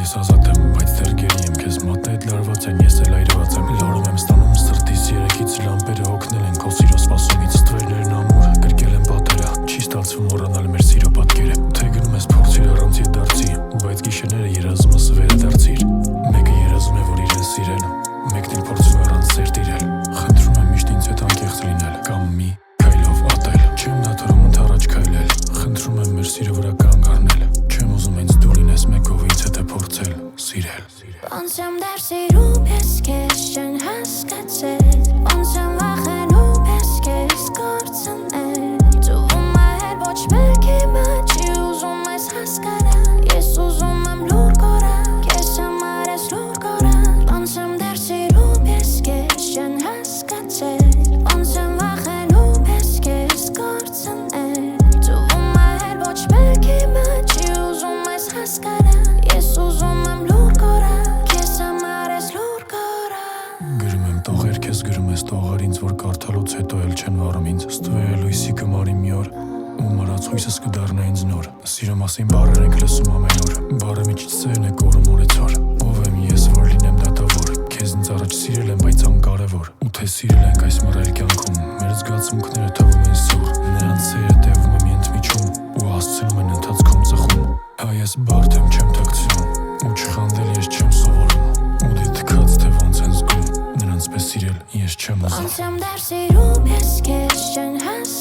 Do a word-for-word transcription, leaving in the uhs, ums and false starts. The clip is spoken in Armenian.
Ես ազատ եմ, բայց դեռ գերի եմ քեզ մատներդ լարված են, ես էլ այրված եմ լարում եմ ստանում սրտիս երեքից լամպերը հոգնել են քո սիրո սպասումից ստվերներն ամուր գրկել են պատերը չի ստացվում մոռանալ մեր սիրո պատկերը թե գնում ես փորձիր առանց ետարցի բայց գիշերները երազումս վերադարձիր մեկը երազում է որ իրեն սիրել մեկն էլ փորձում է առանց սեր տիրել խնդրում եմ միշտ ինձ հետ անկեղծ լինել կամ մի քայլով ատել չեմ դադարում ընդառաջ քայլել խնդրում եմ մեր սիրո վրա կանգ առնել չեմ ուզում ինձ դու լինես մեկով ինձ հետ է փորձել սիրել Ոնց եմ դեռ սիրում ես քեզ չեն հասկացել Ոնց եմ վախենում ես քեզ կորցնել Թվում է հեր ոչ մեկի մեջ չի ուզում ես հասկանալ Ես ուզում եմ լուր կորալ Քեզ համար ես լուր կորալ Ոնց եմ դեռ սիրում ես քեզ չեն հասկացել Ոնց եմ վախենում ես քեզ կորցնել Թվում է հեր ոչ մեկի մեջ չի ուզում ես հասկանալ Ես ուզում եմ լուր կորալ Տողեր քեզ գրում ես տողար ինձ որ կարդալուց հետո էլ չեն վառում ինձ ստվեր լույսի կմարի մի օր ու մռած հույսս կդառնա ինձ նոր սիրո մասին բառեր ենք լսում ամեն օր բառը միջից սերն է կորում օրեցօր ով եմ ես որ լինեմ դատավոր քեզ ինձ առաջ սիրել եմ բայց անկարևոր ու թե սիրել ենք այս մռայլ կյանքում մեր զգացմունքները թվում են սուր նրանց սերը տևում եմ ընդմիջում ու հասցնում են ընթացքում ծխում հայ ես բարդ եմ չեմ թաքցնում ու չխանդել ես չեմ սովորում ու դե թքած թե ոնց են զգում Նրանց պես սիրել ես չեմ ուզում Ոնց եմ դեռ սիրում ես քեզ չեն հասկացել